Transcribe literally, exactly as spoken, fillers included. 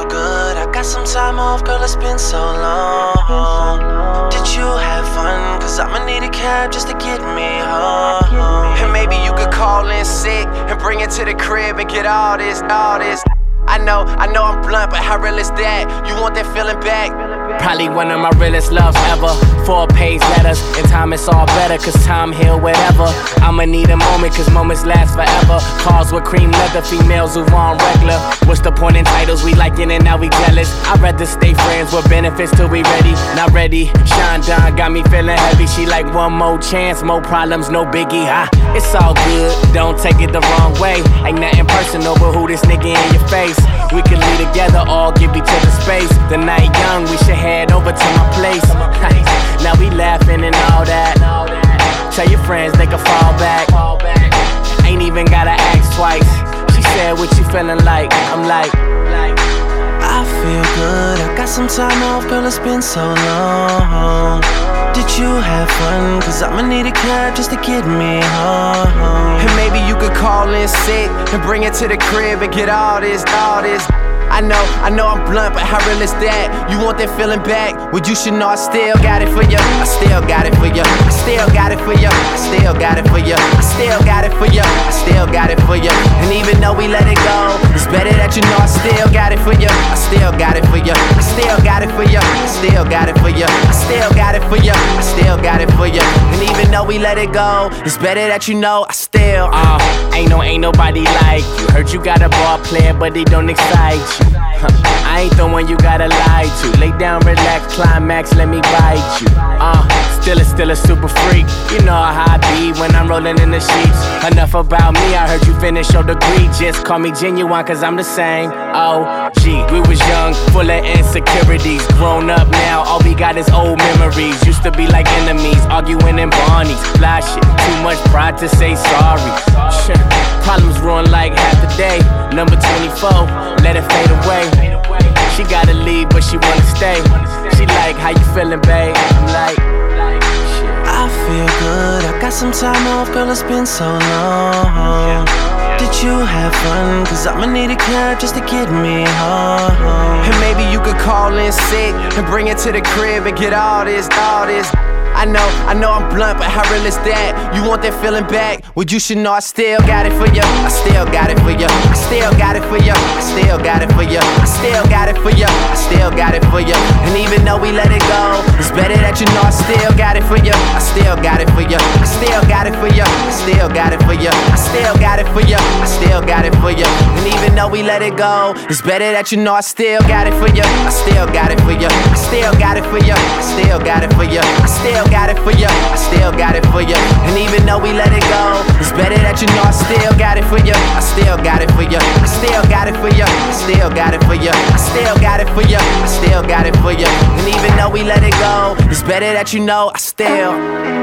feel good. I got some time off, girl, it's been so long. Did you have fun? Cause I'ma need a cab just to get me home. And maybe you could call in sick and bring it to the crib and get all this, all this. I know, I know I'm blunt, but how real is that? You want that feeling back? Probably one of my realest loves ever. Four page letters, in time it's all better, cause time heal whatever. I'ma need a moment, cause moments last forever. Cars with cream leather, females who on regular. What's the point in titles? We liking and now we jealous. I'd rather stay friends with benefits till we ready. Not ready. Sean Don got me feeling heavy. She like one more chance, more problems, no biggie. Ah, it's all good, don't take it the wrong way. Ain't nothing personal but who this nigga in your face. We can lead together, all give each other space. The night young, we should head over to my place. Now we laughing and all that. Tell your friends they can fall back. Ain't even gotta ask twice. She said, what you feeling like? I'm like, I feel good, I got some time off, girl, it's been so long. Did you have fun? Cause I'ma need a cab just to get me home. And maybe you could call in sick and bring it to the crib and get all this, all this. I know, I know I'm blunt, but how real is that? You want that feeling back? Well, you should know I still got it for you. I still got it for you. I still got it for you. I still got it for you. I still got it for you. I still got it for you. And even though we let it go, it's better that you know I still got it for you. I still got it for you. I still got it for you. I still got it for you. I still got it for you. I still got it for you. And even though we let it go, it's better that you know I still. Uh, ain't no, ain't nobody like you. Heard you got a ball player, but they don't excite you. Huh, I ain't the one you gotta lie to. Lay down, relax, climax, let me bite you. Uh, still a, still a super freak. You know how I be when I'm rolling in the sheets. Enough about me, I heard you finish your degree. Just call me genuine, cause I'm the same. Oh, gee, we was young, full of insecurities. Grown up now, all we got is old memories. Used to be like enemies, arguing in Barney's. Fly shit, too much pride to say sorry. Problems ruin like half the day. Number twenty-four, let it fade away. She gotta leave, but she wanna stay. She like, how you feeling, babe? I'm like, I feel good, I got some time off, girl, it's been so long. Did you have fun? Cause I'ma need a cab just to get me home. And maybe you could call in sick and bring it to the crib and get all this, all this. I know, I know I'm blunt, but how real is that? You want that feeling back? Well, you should know I still got it for you. I still got it for you. I still got it for you. I still got it for you. I still got it for you. I still got it for you. And even though we let it go, it's better that you know I still got it for you. I still got it for you. I still got it for you. I still got it for you. I still got it for you. I still got it for you. And even though we let it go, it's better that you know I still got it for you. I still got it for you. I still got it for you. I still got it for you. I still got it for you. I still got it for you. And even though we let it go, it's better that you know I still got it for you. I still got it for you. I still got it for you. I still got it for you. I still got it for you. I still got it for you. And even though we let it go, it's better that you know I still